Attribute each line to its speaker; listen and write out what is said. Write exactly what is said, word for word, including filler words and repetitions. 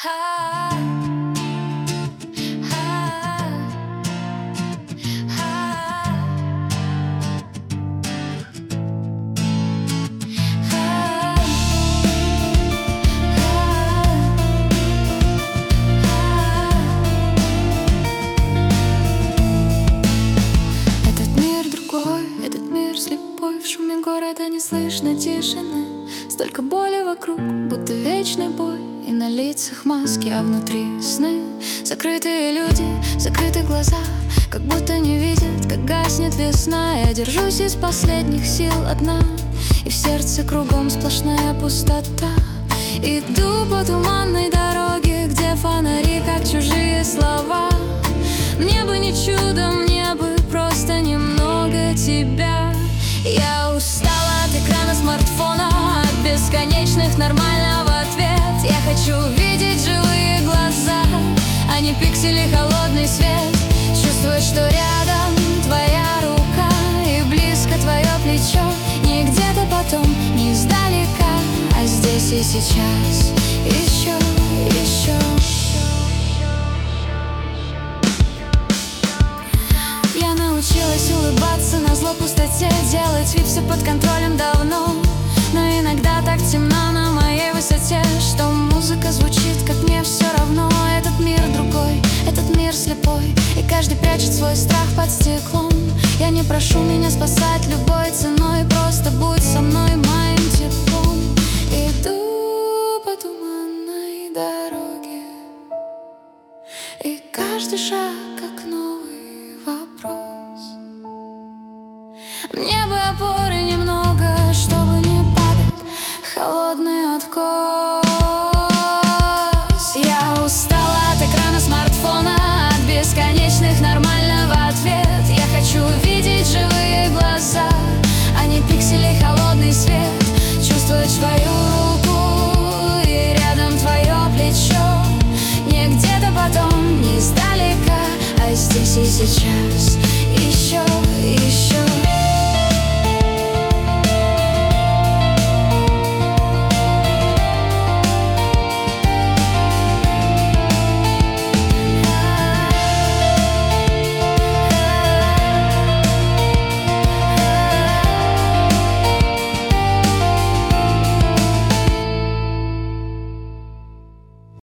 Speaker 1: В шуме города не слышно тишины, столько боли вокруг, будто вечный бой. И на лицах маски, а внутри сны. Закрытые люди, закрыты глаза, как будто не видят, как гаснет весна. Я держусь из последних сил одна, и в сердце кругом сплошная пустота. Иду по туманной дороге, где фонари, как чужие слова. Мне бы не чудо, мне бы просто немного тебя. Я устала от экрана смартфона, от бесконечных нормально в ответ. Я хочу видеть живые глаза, а не пиксели, холодный свет. Чувствовать, что рядом твоя рука и близко твое плечо. Не где-то потом, не издалека, а здесь и сейчас. Еще, еще. Я научилась улыбаться назло пустоте, делать вид, все под контролем давно. Но иногда так темно на моей высоте, что музыка звучит, как мне все равно. Этот мир другой, этот мир слепой, и каждый прячет свой страх под стеклом. Я не прошу меня спасать любой ценой, просто будь со мной моим теплом. Иду по туманной дороге, и каждый шаг как ночь.